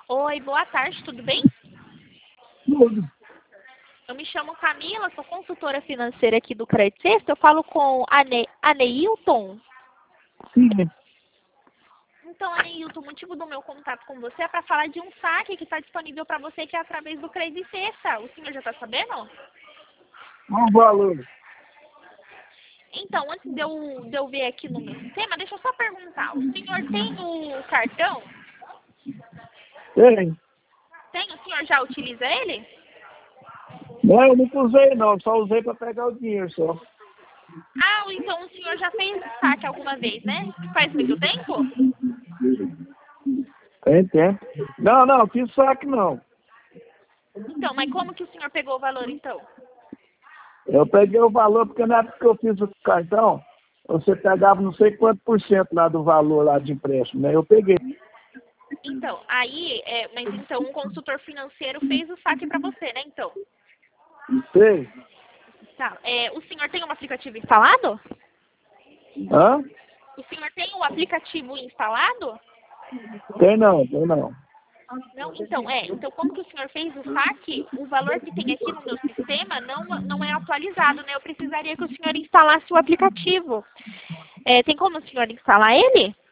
Oi, boa tarde, tudo bem? Tudo. Eu me chamo Camila, sou consultora financeira aqui do Credit Sexta. Eu falo com Aneilton. Sim. Então, Aneilton, o motivo do meu contato com você é para falar de um saque que está disponível para você, que é através do Credit Sexta. O senhor já está sabendo? Qual o valor? Então, antes de eu ver aqui no meu sistema, deixa eu só perguntar. O senhor tem o cartão? Tem. Tem? O senhor já utiliza ele? Não, eu nunca usei não, só usei para pegar o dinheiro só. Ah, então o senhor já fez saque alguma vez, né? Faz muito tempo? Tem tempo. Não, fiz saque não. Então, mas como que o senhor pegou o valor, então? Eu peguei o valor porque na época que eu fiz o cartão, você pegava não sei quanto por cento lá do valor lá de empréstimo, né? Eu peguei. Então, aí, mas então um consultor financeiro fez o saque para você, né, então? Sei. Tá. O senhor tem um aplicativo instalado? Hã? O senhor tem um aplicativo instalado? Tem não. Não? Então como que o senhor fez o saque, o valor que tem aqui no meu sistema não é atualizado, né? Eu precisaria que o senhor instalasse o aplicativo. Tem como o senhor instalar ele?